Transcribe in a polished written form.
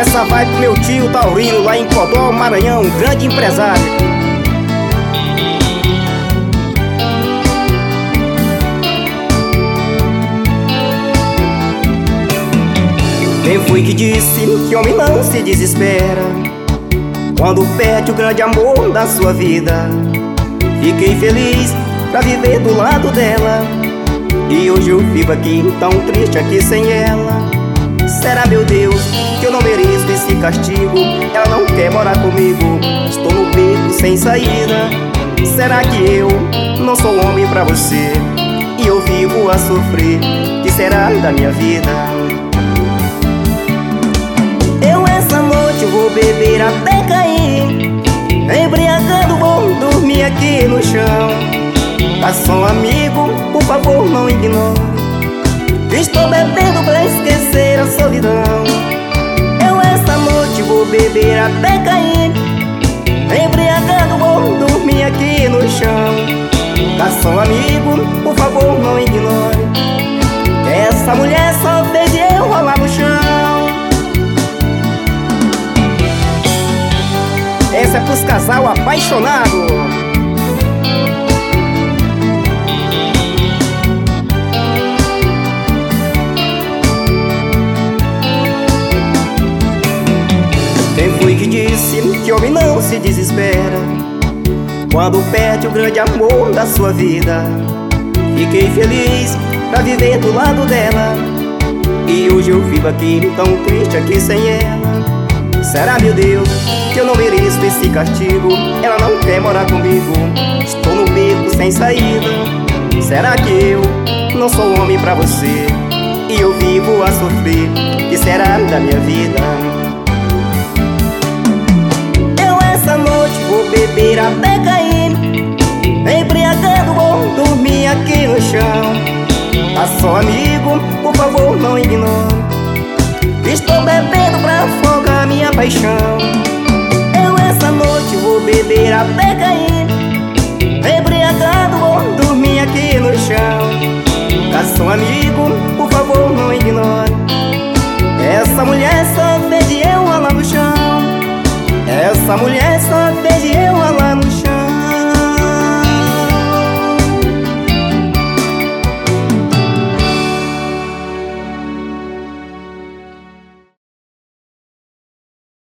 Essa vai pro meu tio Taurino, lá em Codó, Maranhão, grande empresário. Quem foi que disse que homem não se desespera quando perde o grande amor da sua vida? Fiquei feliz pra viver do lado dela, e hoje eu vivo aqui tão triste aqui sem ela. Será, meu Deus, que eu não mereço esse castigo? Ela não quer morar comigo, estou no beco sem saída. Será que eu não sou homem pra você e eu vivo a sofrer? Que será da minha vida? Eu essa noite vou beber até cair, embriagado vou dormir aqui no chão. Garçom amigo, por favor não ignore, estou bebendo pra esquecer a solidão. Eu essa noite vou beber até cair, embriagado vou dormir aqui no chão. Garçom amigo, por favor não ignore, essa mulher só fez eu rolar no chão. Essa é pros casal apaixonado. Quem foi que disse que homem não se desespera quando perde o grande amor da sua vida? Fiquei feliz pra viver do lado dela, e hoje eu vivo aqui tão triste aqui sem ela. Será, meu Deus, que eu não mereço esse castigo? Ela não quer morar comigo, estou no beco sem saída. Será que eu não sou homem pra você e eu vivo a sofrer? Que será da minha vida? Essa noite vou beber até cair, embriagado vou dormir aqui no chão. Garçom amigo, por favor não ignore, estou bebendo pra afogar minha paixão.